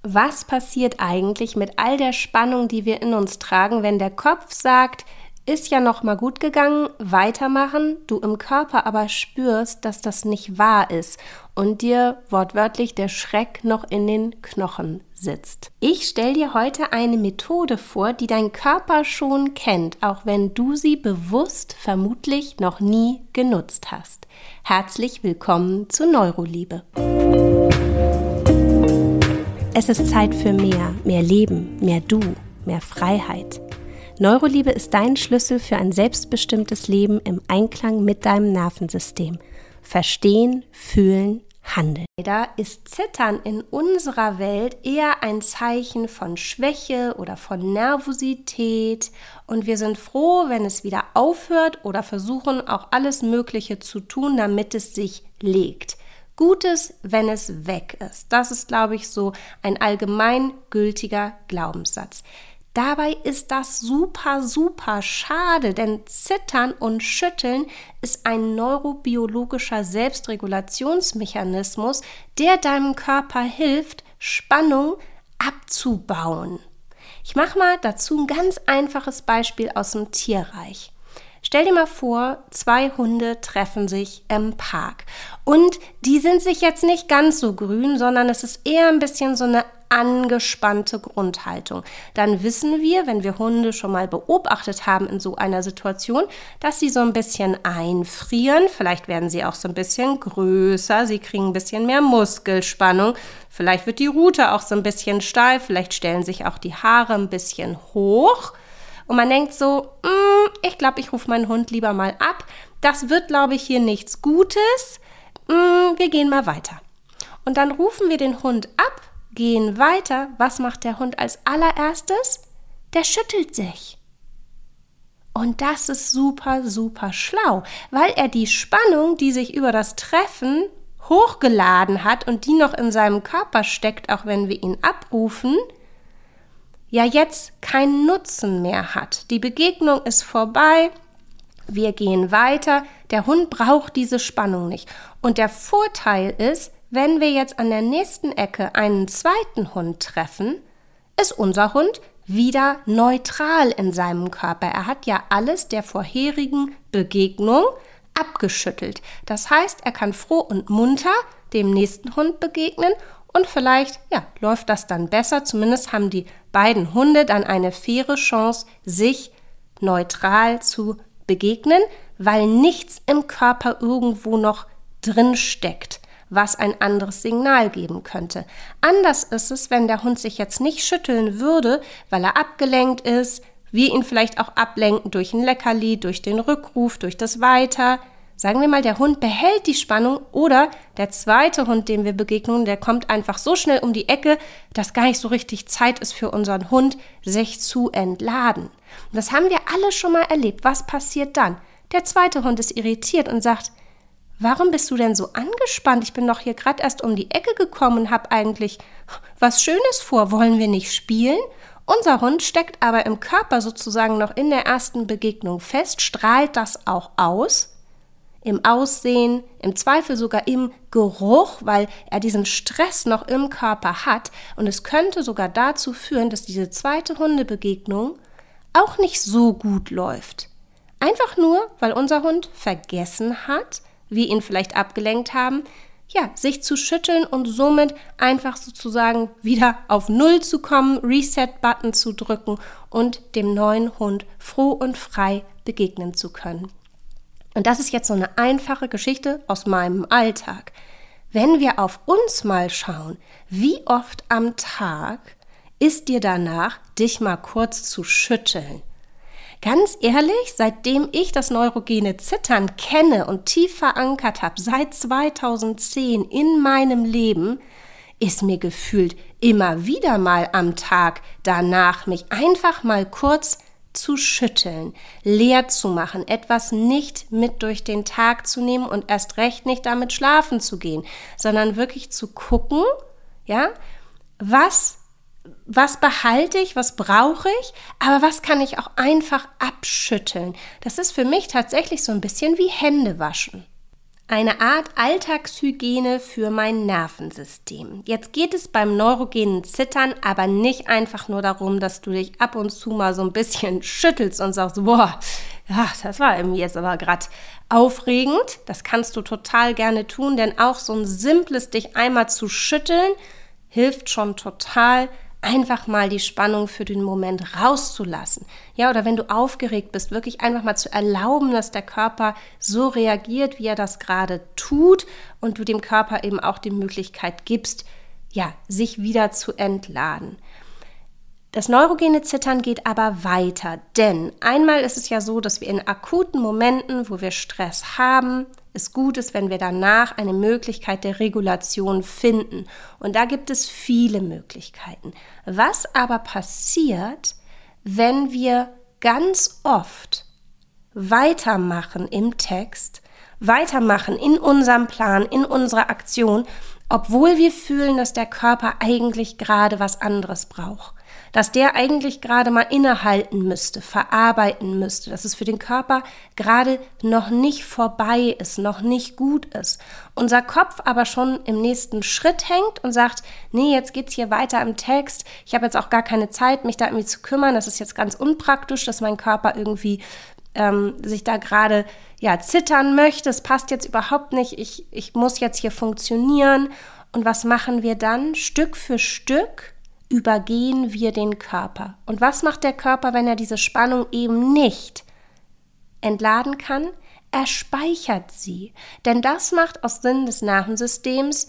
Was passiert eigentlich mit all der Spannung, die wir in uns tragen, wenn der Kopf sagt, ist ja noch mal gut gegangen, weitermachen, du im Körper aber spürst, dass das nicht wahr ist und dir wortwörtlich der Schreck noch in den Knochen sitzt. Ich stelle dir heute eine Methode vor, die dein Körper schon kennt, auch wenn du sie bewusst vermutlich noch nie genutzt hast. Herzlich willkommen zu Neuroliebe. Es ist Zeit für mehr Leben, mehr Du, mehr Freiheit. Neuroliebe ist dein Schlüssel für ein selbstbestimmtes Leben im Einklang mit deinem Nervensystem. Verstehen, fühlen, handeln. Leider ist Zittern in unserer Welt eher ein Zeichen von Schwäche oder von Nervosität und wir sind froh, wenn es wieder aufhört oder versuchen auch alles Mögliche zu tun, damit es sich legt. Gutes, wenn es weg ist. Das ist, glaube ich, so ein allgemein gültiger Glaubenssatz. Dabei ist das super, super schade, denn Zittern und Schütteln ist ein neurobiologischer Selbstregulationsmechanismus, der deinem Körper hilft, Spannung abzubauen. Ich mache mal dazu ein ganz einfaches Beispiel aus dem Tierreich. Stell dir mal vor, 2 Hunde treffen sich im Park und die sind sich jetzt nicht ganz so grün, sondern es ist eher ein bisschen so eine angespannte Grundhaltung. Dann wissen wir, wenn wir Hunde schon mal beobachtet haben in so einer Situation, dass sie so ein bisschen einfrieren, vielleicht werden sie auch so ein bisschen größer, sie kriegen ein bisschen mehr Muskelspannung, vielleicht wird die Rute auch so ein bisschen steif, vielleicht stellen sich auch die Haare ein bisschen hoch. Und man denkt so, ich glaube, ich rufe meinen Hund lieber mal ab. Das wird, glaube ich, hier nichts Gutes. Wir gehen mal weiter. Und dann rufen wir den Hund ab, gehen weiter. Was macht der Hund als allererstes? Der schüttelt sich. Und das ist super, super schlau, weil er die Spannung, die sich über das Treffen hochgeladen hat und die noch in seinem Körper steckt, auch wenn wir ihn abrufen, ja jetzt keinen Nutzen mehr hat. Die Begegnung ist vorbei, wir gehen weiter, der Hund braucht diese Spannung nicht. Und der Vorteil ist, wenn wir jetzt an der nächsten Ecke einen zweiten Hund treffen, ist unser Hund wieder neutral in seinem Körper. Er hat ja alles der vorherigen Begegnung abgeschüttelt. Das heißt, er kann froh und munter dem nächsten Hund begegnen und vielleicht läuft das dann besser. Zumindest haben die beiden Hunde dann eine faire Chance, sich neutral zu begegnen, weil nichts im Körper irgendwo noch drin steckt, was ein anderes Signal geben könnte. Anders ist es, wenn der Hund sich jetzt nicht schütteln würde, weil er abgelenkt ist, wir ihn vielleicht auch ablenken durch ein Leckerli, durch den Rückruf, durch das Weiter. Sagen wir mal, der Hund behält die Spannung oder der zweite Hund, dem wir begegnen, der kommt einfach so schnell um die Ecke, dass gar nicht so richtig Zeit ist für unseren Hund, sich zu entladen. Und das haben wir alle schon mal erlebt. Was passiert dann? Der zweite Hund ist irritiert und sagt, warum bist du denn so angespannt? Ich bin doch hier gerade erst um die Ecke gekommen und habe eigentlich was Schönes vor. Wollen wir nicht spielen? Unser Hund steckt aber im Körper sozusagen noch in der ersten Begegnung fest, strahlt das auch aus. Im Aussehen, im Zweifel sogar im Geruch, weil er diesen Stress noch im Körper hat. Und es könnte sogar dazu führen, dass diese zweite Hundebegegnung auch nicht so gut läuft. Einfach nur, weil unser Hund vergessen hat, wir ihn vielleicht abgelenkt haben, sich zu schütteln und somit einfach sozusagen wieder auf Null zu kommen, Reset-Button zu drücken und dem neuen Hund froh und frei begegnen zu können. Und das ist jetzt so eine einfache Geschichte aus meinem Alltag. Wenn wir auf uns mal schauen, wie oft am Tag ist dir danach, dich mal kurz zu schütteln? Ganz ehrlich, seitdem ich das neurogene Zittern kenne und tief verankert habe, seit 2010 in meinem Leben, ist mir gefühlt immer wieder mal am Tag danach, mich einfach mal kurz zu schütteln, leer zu machen, etwas nicht mit durch den Tag zu nehmen und erst recht nicht damit schlafen zu gehen, sondern wirklich zu gucken, was behalte ich, was brauche ich, aber was kann ich auch einfach abschütteln. Das ist für mich tatsächlich so ein bisschen wie Hände waschen. Eine Art Alltagshygiene für mein Nervensystem. Jetzt geht es beim neurogenen Zittern aber nicht einfach nur darum, dass du dich ab und zu mal so ein bisschen schüttelst und sagst, boah, ja, das war irgendwie jetzt aber gerade aufregend. Das kannst du total gerne tun, denn auch so ein simples dich einmal zu schütteln hilft schon total, einfach mal die Spannung für den Moment rauszulassen. Ja, oder wenn du aufgeregt bist, wirklich einfach mal zu erlauben, dass der Körper so reagiert, wie er das gerade tut und du dem Körper eben auch die Möglichkeit gibst, ja, sich wieder zu entladen. Das neurogene Zittern geht aber weiter, denn einmal ist es ja so, dass wir in akuten Momenten, wo wir Stress haben, es gut ist, wenn wir danach eine Möglichkeit der Regulation finden. Und da gibt es viele Möglichkeiten. Was aber passiert, wenn wir ganz oft weitermachen im Text, weitermachen in unserem Plan, in unserer Aktion, obwohl wir fühlen, dass der Körper eigentlich gerade was anderes braucht? Dass der eigentlich gerade mal innehalten müsste, verarbeiten müsste, dass es für den Körper gerade noch nicht vorbei ist, noch nicht gut ist. Unser Kopf aber schon im nächsten Schritt hängt und sagt, nee, jetzt geht's hier weiter im Text, ich habe jetzt auch gar keine Zeit, mich da irgendwie zu kümmern, das ist jetzt ganz unpraktisch, dass mein Körper irgendwie sich da gerade zittern möchte, es passt jetzt überhaupt nicht, ich muss jetzt hier funktionieren. Und was machen wir dann? Stück für Stück übergehen wir den Körper. Und was macht der Körper, wenn er diese Spannung eben nicht entladen kann? Er speichert sie. Denn das macht aus Sinn des Nervensystems,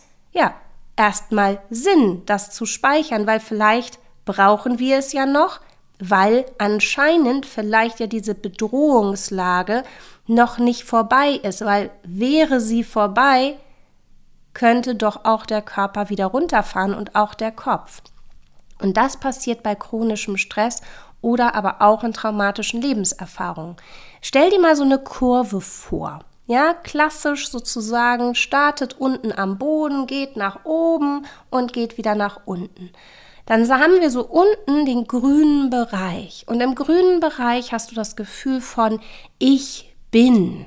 erstmal Sinn, das zu speichern, weil vielleicht brauchen wir es ja noch, weil anscheinend vielleicht ja diese Bedrohungslage noch nicht vorbei ist, weil wäre sie vorbei, könnte doch auch der Körper wieder runterfahren und auch der Kopf. Und das passiert bei chronischem Stress oder aber auch in traumatischen Lebenserfahrungen. Stell dir mal so eine Kurve vor. Ja, klassisch sozusagen, startet unten am Boden, geht nach oben und geht wieder nach unten. Dann haben wir so unten den grünen Bereich. Und im grünen Bereich hast du das Gefühl von ich bin.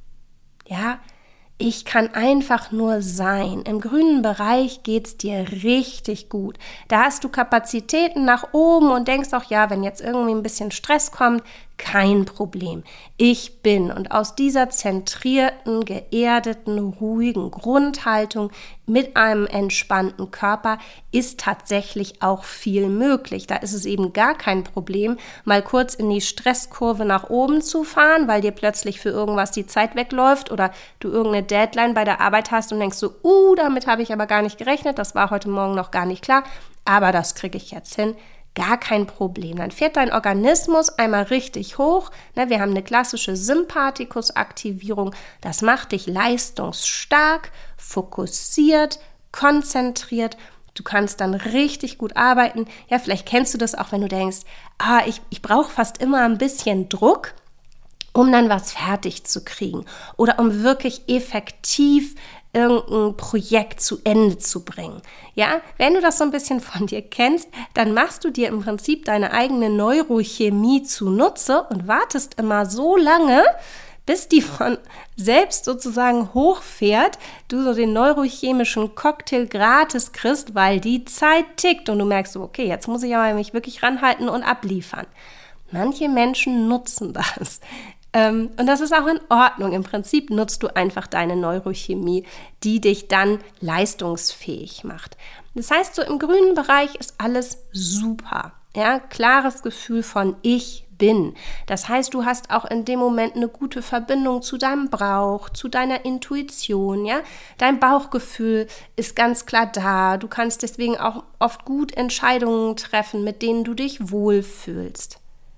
Ja, ich kann einfach nur sein. Im grünen Bereich geht's dir richtig gut. Da hast du Kapazitäten nach oben und denkst auch, wenn jetzt irgendwie ein bisschen Stress kommt, kein Problem. Ich bin. Und aus dieser zentrierten, geerdeten, ruhigen Grundhaltung mit einem entspannten Körper ist tatsächlich auch viel möglich. Da ist es eben gar kein Problem, mal kurz in die Stresskurve nach oben zu fahren, weil dir plötzlich für irgendwas die Zeit wegläuft oder du irgendeine Deadline bei der Arbeit hast und denkst so, damit habe ich aber gar nicht gerechnet, das war heute Morgen noch gar nicht klar, aber das kriege ich jetzt hin. Gar kein Problem. Dann fährt dein Organismus einmal richtig hoch. Wir haben eine klassische Sympathikusaktivierung. Das macht dich leistungsstark, fokussiert, konzentriert. Du kannst dann richtig gut arbeiten. Ja, vielleicht kennst du das auch, wenn du denkst, ich brauche fast immer ein bisschen Druck, um dann was fertig zu kriegen oder um wirklich effektiv irgendein Projekt zu Ende zu bringen. Ja, wenn du das so ein bisschen von dir kennst, dann machst du dir im Prinzip deine eigene Neurochemie zunutze und wartest immer so lange, bis die von selbst sozusagen hochfährt, du so den neurochemischen Cocktail gratis kriegst, weil die Zeit tickt und du merkst so, okay, jetzt muss ich aber mich wirklich ranhalten und abliefern. Manche Menschen nutzen das. Und das ist auch in Ordnung. Im Prinzip nutzt du einfach deine Neurochemie, die dich dann leistungsfähig macht. Das heißt, so im grünen Bereich ist alles super. Ja, klares Gefühl von ich bin. Das heißt, du hast auch in dem Moment eine gute Verbindung zu deinem Bauch, zu deiner Intuition. Ja, dein Bauchgefühl ist ganz klar da. Du kannst deswegen auch oft gut Entscheidungen treffen, mit denen du dich wohlfühlst.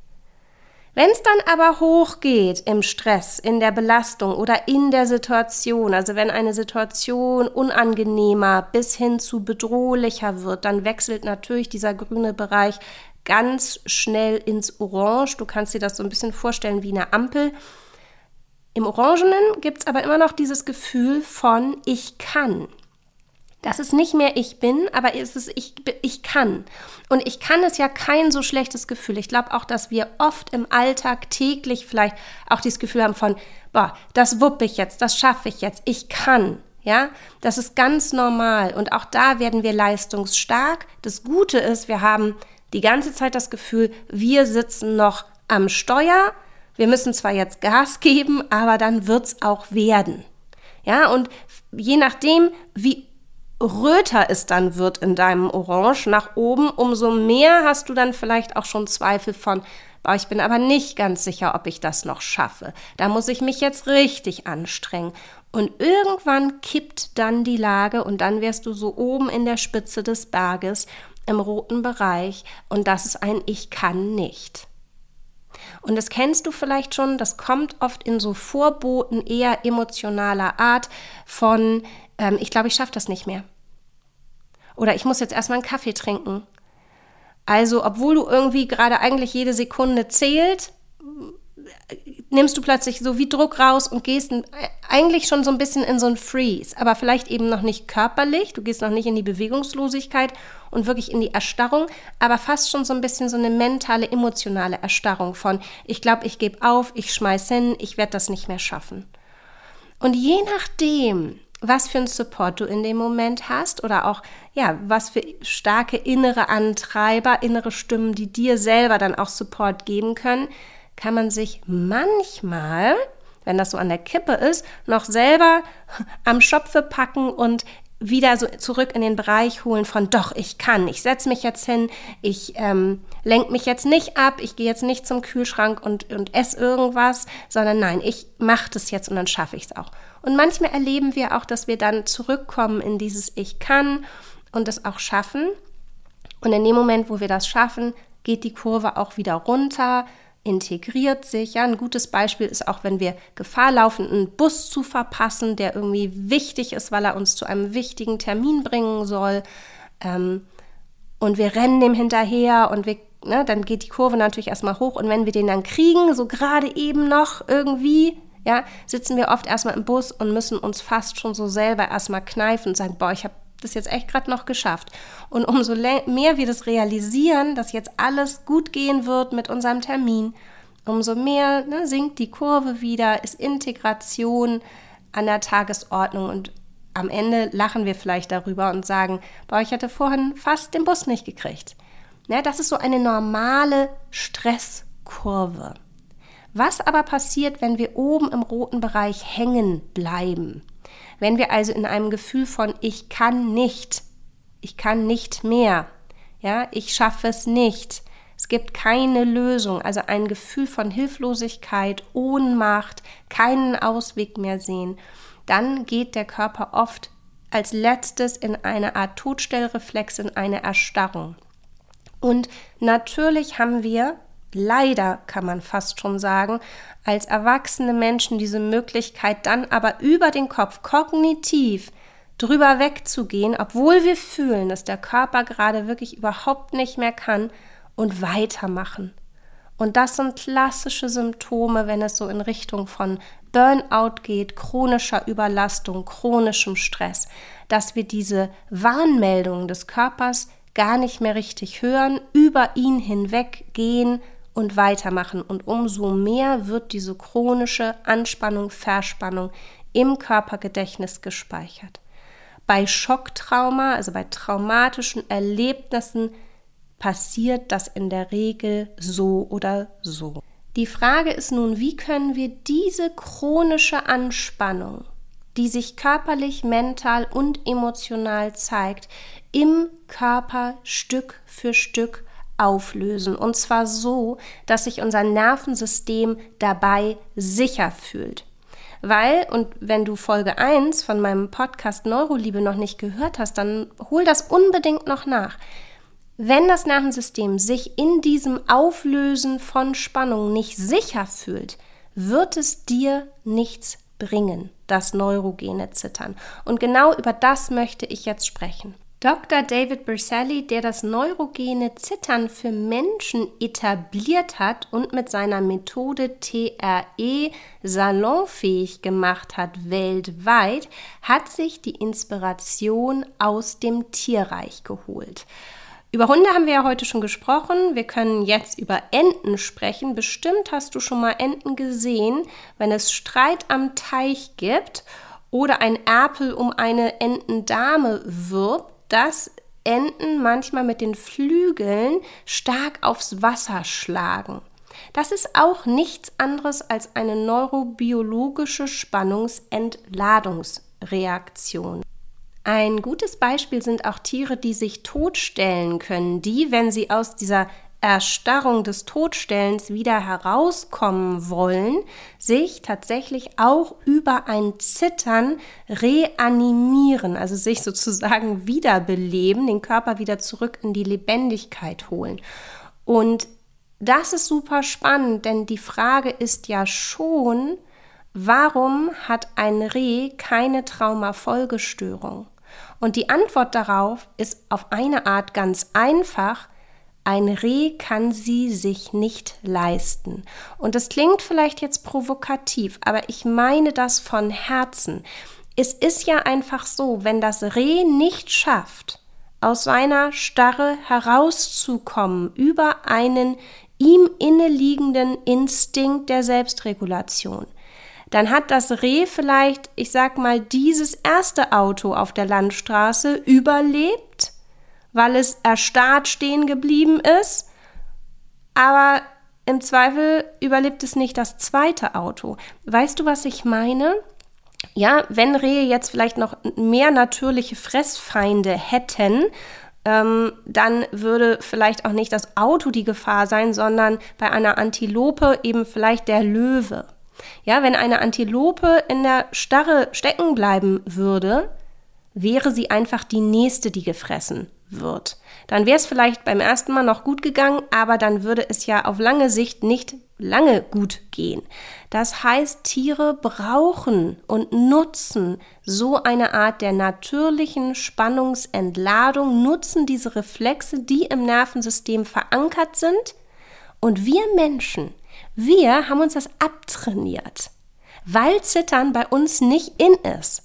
Wenn es dann aber hochgeht im Stress, in der Belastung oder in der Situation, also wenn eine Situation unangenehmer bis hin zu bedrohlicher wird, dann wechselt natürlich dieser grüne Bereich ganz schnell ins Orange. Du kannst dir das so ein bisschen vorstellen wie eine Ampel. Im Orangenen gibt es aber immer noch dieses Gefühl von ich kann. Das ist nicht mehr ich bin, aber es ist ich kann. Und ich kann ist ja kein so schlechtes Gefühl. Ich glaube auch, dass wir oft im Alltag täglich vielleicht auch dieses Gefühl haben von, das wuppe ich jetzt, das schaffe ich jetzt, ich kann. Ja, das ist ganz normal. Und auch da werden wir leistungsstark. Das Gute ist, wir haben die ganze Zeit das Gefühl, wir sitzen noch am Steuer. Wir müssen zwar jetzt Gas geben, aber dann wird's auch werden. Ja, und je nachdem, wie röter es dann wird in deinem Orange nach oben, umso mehr hast du dann vielleicht auch schon Zweifel von, ich bin aber nicht ganz sicher, ob ich das noch schaffe. Da muss ich mich jetzt richtig anstrengen. Und irgendwann kippt dann die Lage und dann wärst du so oben in der Spitze des Berges im roten Bereich und das ist ein Ich kann nicht. Und das kennst du vielleicht schon, das kommt oft in so Vorboten eher emotionaler Art von, ich glaube, ich schaffe das nicht mehr. Oder ich muss jetzt erstmal einen Kaffee trinken. Also, obwohl du irgendwie gerade eigentlich jede Sekunde zählt, nimmst du plötzlich so wie Druck raus und gehst eigentlich schon so ein bisschen in so ein Freeze, aber vielleicht eben noch nicht körperlich, du gehst noch nicht in die Bewegungslosigkeit und wirklich in die Erstarrung, aber fast schon so ein bisschen so eine mentale, emotionale Erstarrung von, ich glaube, ich gebe auf, ich schmeiß hin, ich werde das nicht mehr schaffen. Und je nachdem, was für einen Support du in dem Moment hast oder auch, ja, was für starke innere Antreiber, innere Stimmen, die dir selber dann auch Support geben können, kann man sich manchmal, wenn das so an der Kippe ist, noch selber am Schopfe packen und wieder so zurück in den Bereich holen von doch, ich kann, ich setze mich jetzt hin, ich lenke mich jetzt nicht ab, ich gehe jetzt nicht zum Kühlschrank und esse irgendwas, sondern nein, ich mache das jetzt und dann schaffe ich es auch. Und manchmal erleben wir auch, dass wir dann zurückkommen in dieses Ich kann und es auch schaffen. Und in dem Moment, wo wir das schaffen, geht die Kurve auch wieder runter, integriert sich. Ja, ein gutes Beispiel ist auch, wenn wir Gefahr laufen, einen Bus zu verpassen, der irgendwie wichtig ist, weil er uns zu einem wichtigen Termin bringen soll. Und wir rennen dem hinterher und dann geht die Kurve natürlich erstmal hoch. Und wenn wir den dann kriegen, so gerade eben noch irgendwie, ja, sitzen wir oft erstmal im Bus und müssen uns fast schon so selber erstmal kneifen und sagen, ich habe das jetzt echt gerade noch geschafft. Und umso mehr wir das realisieren, dass jetzt alles gut gehen wird mit unserem Termin, umso mehr sinkt die Kurve wieder, ist Integration an der Tagesordnung und am Ende lachen wir vielleicht darüber und sagen, ich hatte vorhin fast den Bus nicht gekriegt. Ja, das ist so eine normale Stresskurve. Was aber passiert, wenn wir oben im roten Bereich hängen bleiben? Wenn wir also in einem Gefühl von ich kann nicht mehr, ja, ich schaffe es nicht, es gibt keine Lösung, also ein Gefühl von Hilflosigkeit, Ohnmacht, keinen Ausweg mehr sehen, dann geht der Körper oft als letztes in eine Art Todstellreflex, in eine Erstarrung. Und natürlich haben wir, leider kann man fast schon sagen, als erwachsene Menschen diese Möglichkeit dann aber über den Kopf kognitiv drüber wegzugehen, obwohl wir fühlen, dass der Körper gerade wirklich überhaupt nicht mehr kann und weitermachen. Und das sind klassische Symptome, wenn es so in Richtung von Burnout geht, chronischer Überlastung, chronischem Stress, dass wir diese Warnmeldungen des Körpers gar nicht mehr richtig hören, über ihn hinweg gehen und weitermachen. Und umso mehr wird diese chronische Anspannung, Verspannung im Körpergedächtnis gespeichert. Bei Schocktrauma, also bei traumatischen Erlebnissen, passiert das in der Regel so oder so. Die Frage ist nun, wie können wir diese chronische Anspannung, die sich körperlich, mental und emotional zeigt, im Körper Stück für Stück auflösen. Und zwar so, dass sich unser Nervensystem dabei sicher fühlt. Weil, und wenn du Folge 1 von meinem Podcast Neuroliebe noch nicht gehört hast, dann hol das unbedingt noch nach. Wenn das Nervensystem sich in diesem Auflösen von Spannung nicht sicher fühlt, wird es dir nichts bringen, das neurogene Zittern. Und genau über das möchte ich jetzt sprechen. Dr. David Berceli, der das neurogene Zittern für Menschen etabliert hat und mit seiner Methode TRE salonfähig gemacht hat weltweit, hat sich die Inspiration aus dem Tierreich geholt. Über Hunde haben wir ja heute schon gesprochen. Wir können jetzt über Enten sprechen. Bestimmt hast du schon mal Enten gesehen, wenn es Streit am Teich gibt oder ein Erpel um eine Entendame wirbt, dass Enten manchmal mit den Flügeln stark aufs Wasser schlagen. Das ist auch nichts anderes als eine neurobiologische Spannungsentladungsreaktion. Ein gutes Beispiel sind auch Tiere, die sich totstellen können, die, wenn sie aus dieser Erstarrung des Totstellens wieder herauskommen wollen, sich tatsächlich auch über ein Zittern reanimieren, also sich sozusagen wiederbeleben, den Körper wieder zurück in die Lebendigkeit holen. Und das ist super spannend, denn die Frage ist ja schon, warum hat ein Reh keine Traumafolgestörung? Und die Antwort darauf ist auf eine Art ganz einfach: Ein Reh kann sie sich nicht leisten. Und das klingt vielleicht jetzt provokativ, aber ich meine das von Herzen. Es ist ja einfach so, wenn das Reh nicht schafft, aus seiner Starre herauszukommen über einen ihm inneliegenden Instinkt der Selbstregulation, dann hat das Reh vielleicht, ich sag mal, dieses erste Auto auf der Landstraße überlebt, weil es erstarrt stehen geblieben ist, aber im Zweifel überlebt es nicht das zweite Auto. Weißt du, was ich meine? Ja, wenn Rehe jetzt vielleicht noch mehr natürliche Fressfeinde hätten, dann würde vielleicht auch nicht das Auto die Gefahr sein, sondern bei einer Antilope eben vielleicht der Löwe. Ja, wenn eine Antilope in der Starre stecken bleiben würde, wäre sie einfach die nächste, die gefressen wird. Dann wäre es vielleicht beim ersten Mal noch gut gegangen, aber dann würde es ja auf lange Sicht nicht lange gut gehen. Das heißt, Tiere brauchen und nutzen so eine Art der natürlichen Spannungsentladung, nutzen diese Reflexe, die im Nervensystem verankert sind. Und wir Menschen, wir haben uns das abtrainiert, weil Zittern bei uns nicht in ist.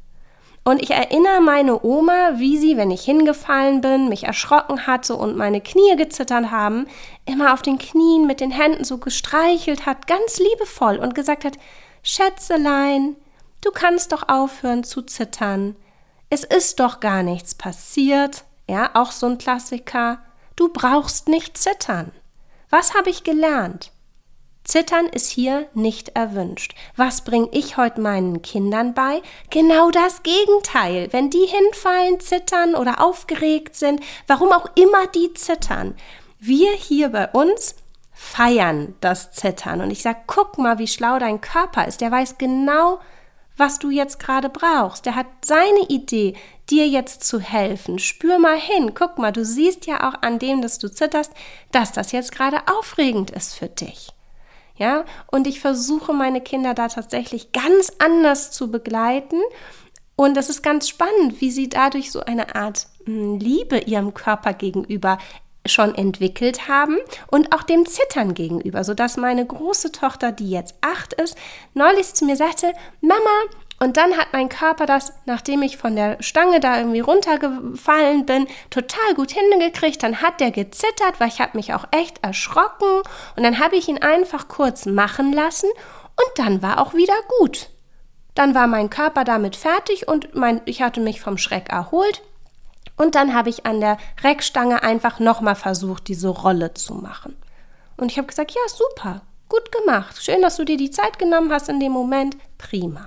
Und ich erinnere meine Oma, wie sie, wenn ich hingefallen bin, mich erschrocken hatte und meine Knie gezittert haben, immer auf den Knien mit den Händen so gestreichelt hat, ganz liebevoll und gesagt hat: Schätzelein, du kannst doch aufhören zu zittern. Es ist doch gar nichts passiert. Ja, auch so ein Klassiker. Du brauchst nicht zittern. Was habe ich gelernt? Zittern ist hier nicht erwünscht. Was bringe ich heute meinen Kindern bei? Genau das Gegenteil. Wenn die hinfallen, zittern oder aufgeregt sind, warum auch immer die zittern. Wir hier bei uns feiern das Zittern. Und ich sage, guck mal, wie schlau dein Körper ist. Der weiß genau, was du jetzt gerade brauchst. Der hat seine Idee, dir jetzt zu helfen. Spür mal hin. Guck mal, du siehst ja auch an dem, dass du zitterst, dass das jetzt gerade aufregend ist für dich. Ja, und ich versuche, meine Kinder da tatsächlich ganz anders zu begleiten. Und das ist ganz spannend, wie sie dadurch so eine Art Liebe ihrem Körper gegenüber schon entwickelt haben und auch dem Zittern gegenüber, sodass meine große Tochter, die jetzt 8 ist, neulich zu mir sagte: Mama, und dann hat mein Körper das, nachdem ich von der Stange da irgendwie runtergefallen bin, total gut hingekriegt. Dann hat der gezittert, weil ich habe mich auch echt erschrocken. Und dann habe ich ihn einfach kurz machen lassen und dann war auch wieder gut. Dann war mein Körper damit fertig und ich hatte mich vom Schreck erholt. Und dann habe ich an der Reckstange einfach nochmal versucht, diese Rolle zu machen. Und ich habe gesagt: Ja, super, gut gemacht. Schön, dass du dir die Zeit genommen hast in dem Moment. Prima.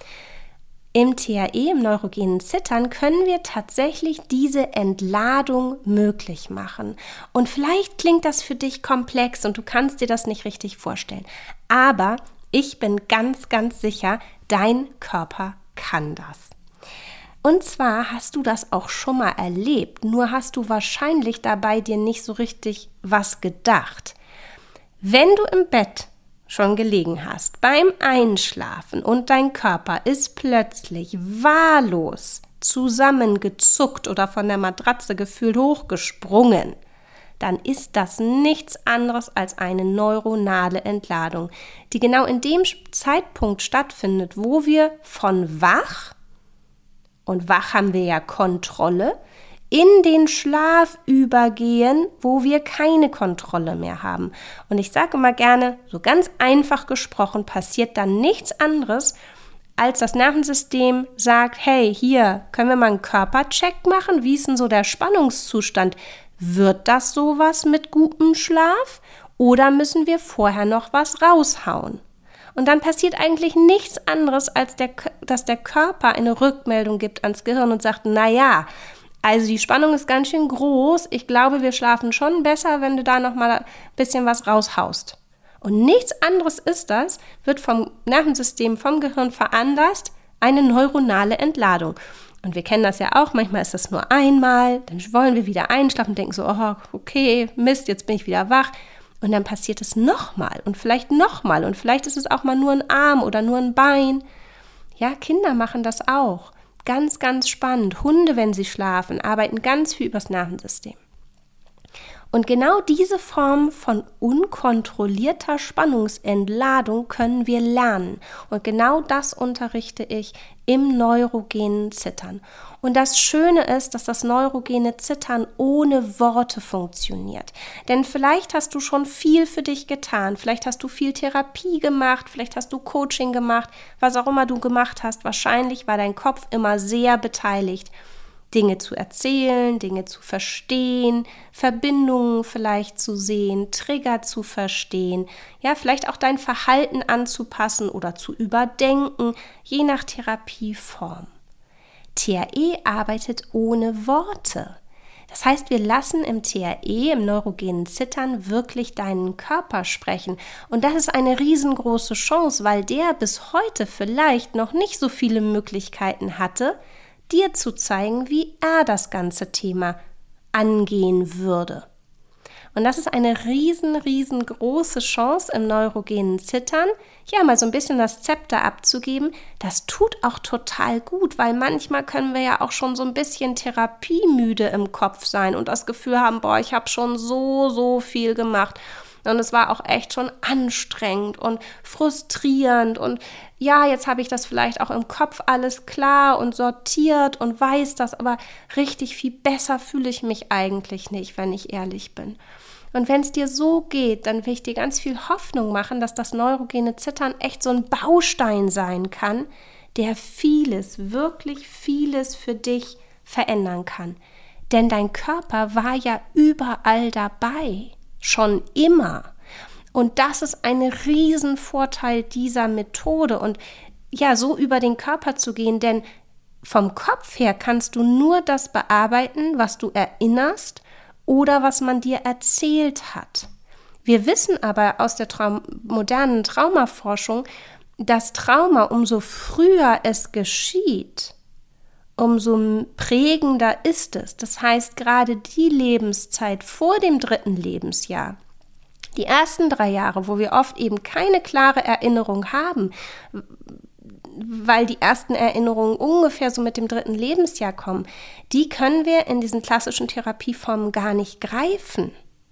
Im TRE, im neurogenen Zittern, können wir tatsächlich diese Entladung möglich machen. Und vielleicht klingt das für dich komplex und du kannst dir das nicht richtig vorstellen. Aber ich bin ganz, ganz sicher, dein Körper kann das. Und zwar hast du das auch schon mal erlebt, nur hast du wahrscheinlich dabei dir nicht so richtig was gedacht. Wenn du im Bett schon gelegen hast, beim Einschlafen und dein Körper ist plötzlich wahllos zusammengezuckt oder von der Matratze gefühlt hochgesprungen, dann ist das nichts anderes als eine neuronale Entladung, die genau in dem Zeitpunkt stattfindet, wo wir von wach, und wach haben wir ja Kontrolle, in den Schlaf übergehen, wo wir keine Kontrolle mehr haben. Und ich sage immer gerne, so ganz einfach gesprochen, passiert dann nichts anderes, als das Nervensystem sagt, hey, hier, können wir mal einen Körpercheck machen? Wie ist denn so der Spannungszustand? Wird das sowas mit gutem Schlaf? Oder müssen wir vorher noch was raushauen? Und dann passiert eigentlich nichts anderes, als dass der Körper eine Rückmeldung gibt ans Gehirn und sagt, naja, also die Spannung ist ganz schön groß. Ich glaube, wir schlafen schon besser, wenn du da noch mal ein bisschen was raushaust. Und nichts anderes ist das, wird vom Nervensystem, vom Gehirn veranlasst, eine neuronale Entladung. Und wir kennen das ja auch, manchmal ist das nur einmal, dann wollen wir wieder einschlafen und denken so, oh, okay, Mist, jetzt bin ich wieder wach. Und dann passiert es nochmal und vielleicht ist es auch mal nur ein Arm oder nur ein Bein. Ja, Kinder machen das auch. Ganz, ganz spannend. Hunde, wenn sie schlafen, arbeiten ganz viel übers Nervensystem. Und genau diese Form von unkontrollierter Spannungsentladung können wir lernen. Und genau das unterrichte ich im neurogenen Zittern. Und das Schöne ist, dass das neurogene Zittern ohne Worte funktioniert. Denn vielleicht hast du schon viel für dich getan, vielleicht hast du viel Therapie gemacht, vielleicht hast du Coaching gemacht, was auch immer du gemacht hast. Wahrscheinlich war dein Kopf immer sehr beteiligt, Dinge zu erzählen, Dinge zu verstehen, Verbindungen vielleicht zu sehen, Trigger zu verstehen, ja, vielleicht auch dein Verhalten anzupassen oder zu überdenken, je nach Therapieform. TRE arbeitet ohne Worte. Das heißt, wir lassen im TRE, im neurogenen Zittern, wirklich deinen Körper sprechen. Und das ist eine riesengroße Chance, weil der bis heute vielleicht noch nicht so viele Möglichkeiten hatte, dir zu zeigen, wie er das ganze Thema angehen würde. Und das ist eine riesengroße Chance im neurogenen Zittern, ja, mal so ein bisschen das Zepter abzugeben. Das tut auch total gut, weil manchmal können wir ja auch schon so ein bisschen therapiemüde im Kopf sein und das Gefühl haben, boah, ich habe schon so viel gemacht. Und es war auch echt schon anstrengend und frustrierend und ja, jetzt habe ich das vielleicht auch im Kopf alles klar und sortiert und weiß das, aber richtig viel besser fühle ich mich eigentlich nicht, wenn ich ehrlich bin. Und wenn es dir so geht, dann will ich dir ganz viel Hoffnung machen, dass das neurogene Zittern echt so ein Baustein sein kann, der wirklich vieles für dich verändern kann. Denn dein Körper war ja überall dabei. Schon immer. Und das ist ein Riesenvorteil dieser Methode und ja, so über den Körper zu gehen, denn vom Kopf her kannst du nur das bearbeiten, was du erinnerst oder was man dir erzählt hat. Wir wissen aber aus der modernen Traumaforschung, dass Trauma, umso früher es geschieht, umso prägender ist es. Das heißt, gerade die Lebenszeit vor dem 3. Lebensjahr, die ersten 3 Jahre, wo wir oft eben keine klare Erinnerung haben, weil die ersten Erinnerungen ungefähr so mit dem 3. Lebensjahr kommen, die können wir in diesen klassischen Therapieformen gar nicht greifen.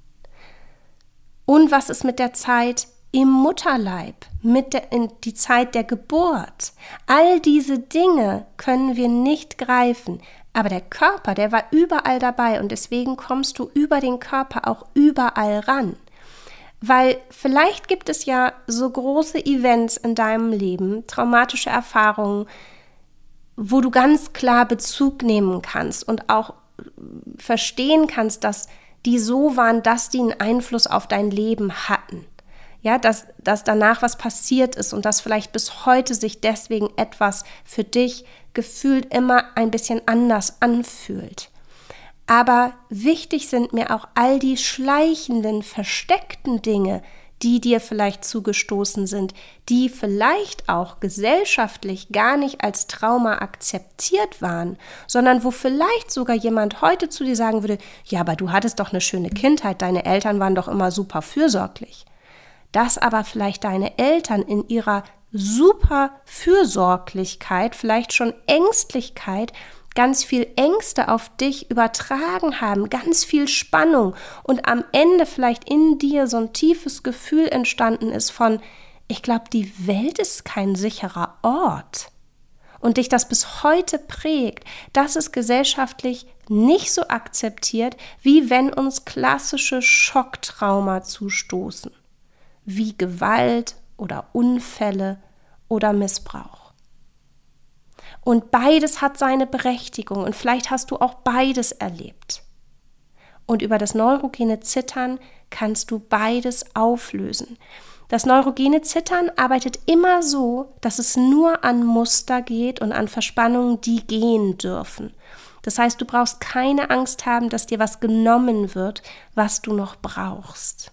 Und was ist mit der Zeit im Mutterleib, in die Zeit der Geburt? All diese Dinge können wir nicht greifen, aber der Körper, der war überall dabei und deswegen kommst du über den Körper auch überall ran. Weil vielleicht gibt es ja so große Events in deinem Leben, traumatische Erfahrungen, wo du ganz klar Bezug nehmen kannst und auch verstehen kannst, dass die so waren, dass die einen Einfluss auf dein Leben hatten. Ja, dass danach was passiert ist und dass vielleicht bis heute sich deswegen etwas für dich gefühlt immer ein bisschen anders anfühlt. Aber wichtig sind mir auch all die schleichenden, versteckten Dinge, die dir vielleicht zugestoßen sind, die vielleicht auch gesellschaftlich gar nicht als Trauma akzeptiert waren, sondern wo vielleicht sogar jemand heute zu dir sagen würde, ja, aber du hattest doch eine schöne Kindheit, deine Eltern waren doch immer super fürsorglich. Dass aber vielleicht deine Eltern in ihrer super Fürsorglichkeit, vielleicht schon Ängstlichkeit, ganz viel Ängste auf dich übertragen haben, ganz viel Spannung und am Ende vielleicht in dir so ein tiefes Gefühl entstanden ist von, ich glaube, die Welt ist kein sicherer Ort und dich das bis heute prägt, das ist gesellschaftlich nicht so akzeptiert, wie wenn uns klassische Schocktrauma zustoßen, wie Gewalt oder Unfälle oder Missbrauch. Und beides hat seine Berechtigung und vielleicht hast du auch beides erlebt. Und über das neurogene Zittern kannst du beides auflösen. Das neurogene Zittern arbeitet immer so, dass es nur an Muster geht und an Verspannungen, die gehen dürfen. Das heißt, du brauchst keine Angst haben, dass dir was genommen wird, was du noch brauchst.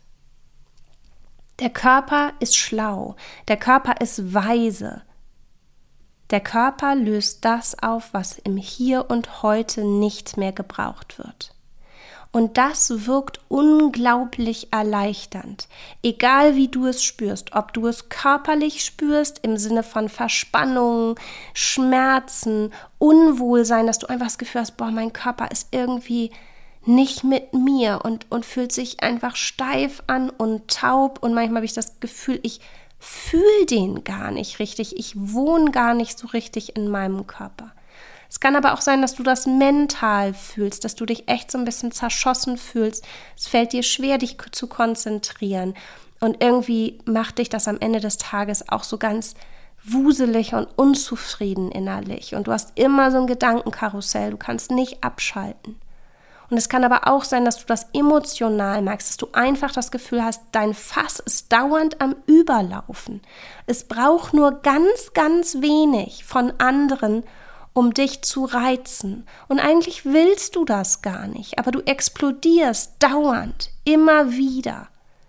Der Körper ist schlau, der Körper ist weise. Der Körper löst das auf, was im Hier und Heute nicht mehr gebraucht wird. Und das wirkt unglaublich erleichternd. Egal wie du es spürst, ob du es körperlich spürst im Sinne von Verspannung, Schmerzen, Unwohlsein, dass du einfach das Gefühl hast, boah, mein Körper ist irgendwie nicht mit mir und fühlt sich einfach steif an und taub und manchmal habe ich das Gefühl, ich fühle den gar nicht richtig, ich wohne gar nicht so richtig in meinem Körper. Es kann aber auch sein, dass du das mental fühlst, dass du dich echt so ein bisschen zerschossen fühlst. Es fällt dir schwer, dich zu konzentrieren. Und irgendwie macht dich das am Ende des Tages auch so ganz wuselig und unzufrieden innerlich. Und du hast immer so ein Gedankenkarussell, du kannst nicht abschalten. Und es kann aber auch sein, dass du das emotional merkst, dass du einfach das Gefühl hast, dein Fass ist dauernd am Überlaufen. Es braucht nur ganz, ganz wenig von anderen, um dich zu reizen. Und eigentlich willst du das gar nicht, aber du explodierst dauernd, immer wieder.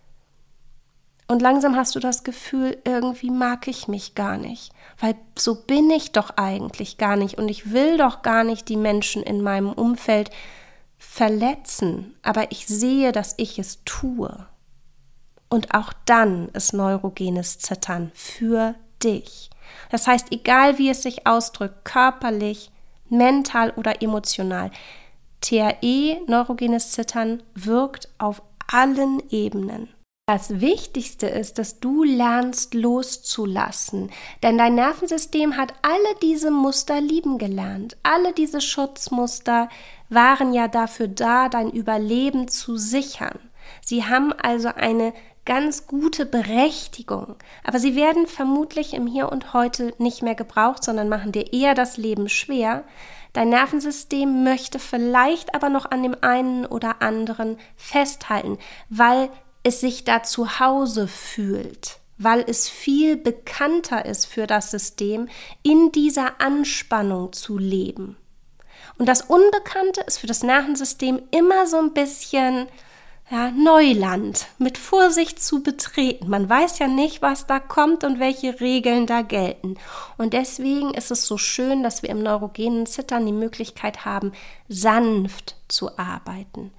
Und langsam hast du das Gefühl, irgendwie mag ich mich gar nicht, weil so bin ich doch eigentlich gar nicht und ich will doch gar nicht die Menschen in meinem Umfeld verletzen, aber ich sehe, dass ich es tue. Und auch dann ist neurogenes Zittern für dich. Das heißt, egal wie es sich ausdrückt, körperlich, mental oder emotional, TRE, neurogenes Zittern, wirkt auf allen Ebenen. Das Wichtigste ist, dass du lernst loszulassen, denn dein Nervensystem hat alle diese Muster lieben gelernt. Alle diese Schutzmuster waren ja dafür da, dein Überleben zu sichern. Sie haben also eine ganz gute Berechtigung, aber sie werden vermutlich im Hier und Heute nicht mehr gebraucht, sondern machen dir eher das Leben schwer. Dein Nervensystem möchte vielleicht aber noch an dem einen oder anderen festhalten, weil es sich da zu Hause fühlt, weil es viel bekannter ist für das System, in dieser Anspannung zu leben. Und das Unbekannte ist für das Nervensystem immer so ein bisschen Neuland, mit Vorsicht zu betreten. Man weiß ja nicht, was da kommt und welche Regeln da gelten. Und deswegen ist es so schön, dass wir im neurogenen Zittern die Möglichkeit haben, sanft zu arbeiten,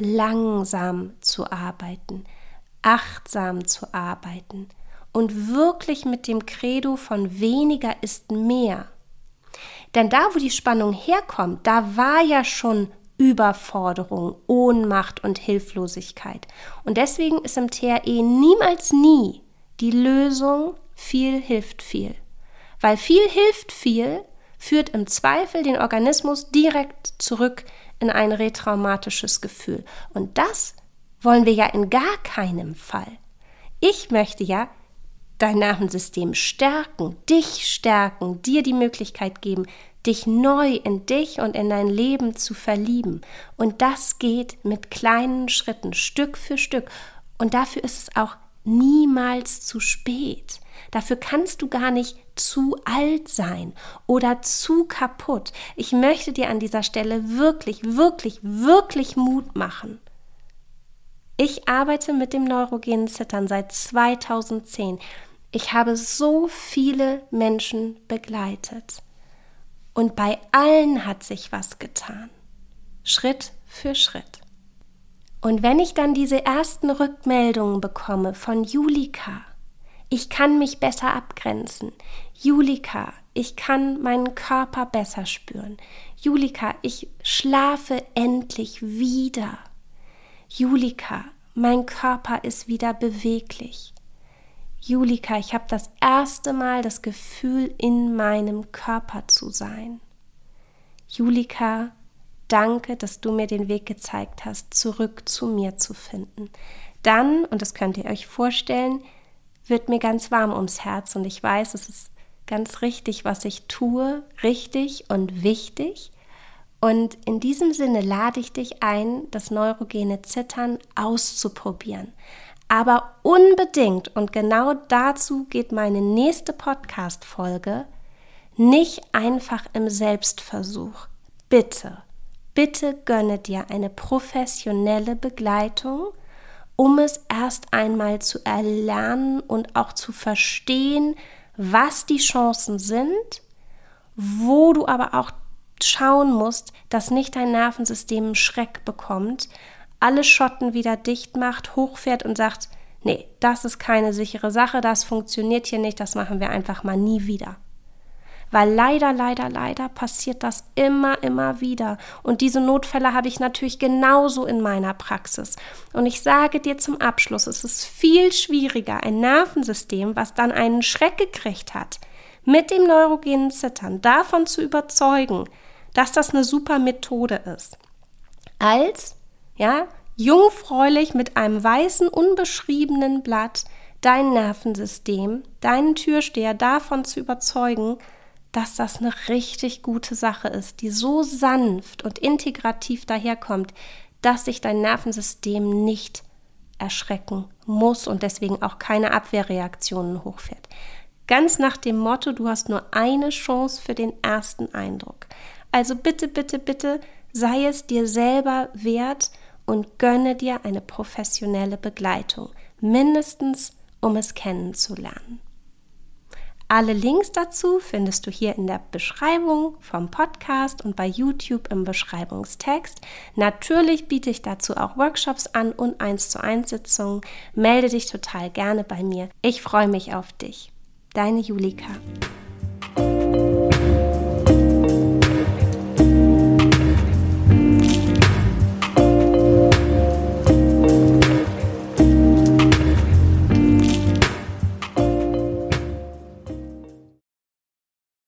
langsam zu arbeiten, achtsam zu arbeiten und wirklich mit dem Credo von weniger ist mehr. Denn da, wo die Spannung herkommt, da war ja schon Überforderung, Ohnmacht und Hilflosigkeit. Und deswegen ist im TRE niemals nie die Lösung viel hilft viel. Weil viel hilft viel führt im Zweifel den Organismus direkt zurück in ein retraumatisches Gefühl. Und das wollen wir ja in gar keinem Fall. Ich möchte ja dein Nervensystem stärken, dich stärken, dir die Möglichkeit geben, dich neu in dich und in dein Leben zu verlieben. Und das geht mit kleinen Schritten, Stück für Stück. Und dafür ist es auch niemals zu spät. Dafür kannst du gar nicht zu alt sein oder zu kaputt. Ich möchte dir an dieser Stelle wirklich, wirklich, wirklich Mut machen. Ich arbeite mit dem neurogenen Zittern seit 2010. Ich habe so viele Menschen begleitet. Und bei allen hat sich was getan. Schritt für Schritt. Und wenn ich dann diese ersten Rückmeldungen bekomme von Julika, ich kann mich besser abgrenzen. Julika, ich kann meinen Körper besser spüren. Julika, ich schlafe endlich wieder. Julika, mein Körper ist wieder beweglich. Julika, ich habe das erste Mal das Gefühl, in meinem Körper zu sein. Julika, danke, dass du mir den Weg gezeigt hast, zurück zu mir zu finden. Dann, und das könnt ihr euch vorstellen, wird mir ganz warm ums Herz und ich weiß, es ist ganz richtig, was ich tue, richtig und wichtig. Und in diesem Sinne lade ich dich ein, das neurogene Zittern auszuprobieren. Aber unbedingt, und genau dazu geht meine nächste Podcast-Folge, nicht einfach im Selbstversuch. Bitte, bitte gönne dir eine professionelle Begleitung, um es erst einmal zu erlernen und auch zu verstehen, was die Chancen sind, wo du aber auch schauen musst, dass nicht dein Nervensystem einen Schreck bekommt, alle Schotten wieder dicht macht, hochfährt und sagt, nee, das ist keine sichere Sache, das funktioniert hier nicht, das machen wir einfach mal nie wieder. Weil leider passiert das immer wieder. Und diese Notfälle habe ich natürlich genauso in meiner Praxis. Und ich sage dir zum Abschluss, es ist viel schwieriger, ein Nervensystem, was dann einen Schreck gekriegt hat, mit dem neurogenen Zittern davon zu überzeugen, dass das eine super Methode ist, als jungfräulich mit einem weißen, unbeschriebenen Blatt dein Nervensystem, deinen Türsteher davon zu überzeugen, dass das eine richtig gute Sache ist, die so sanft und integrativ daherkommt, dass sich dein Nervensystem nicht erschrecken muss und deswegen auch keine Abwehrreaktionen hochfährt. Ganz nach dem Motto, du hast nur eine Chance für den ersten Eindruck. Also bitte, bitte, bitte, sei es dir selber wert und gönne dir eine professionelle Begleitung, mindestens um es kennenzulernen. Alle Links dazu findest du hier in der Beschreibung vom Podcast und bei YouTube im Beschreibungstext. Natürlich biete ich dazu auch Workshops an und 1:1 Sitzungen. Melde dich total gerne bei mir. Ich freue mich auf dich. Deine Julika.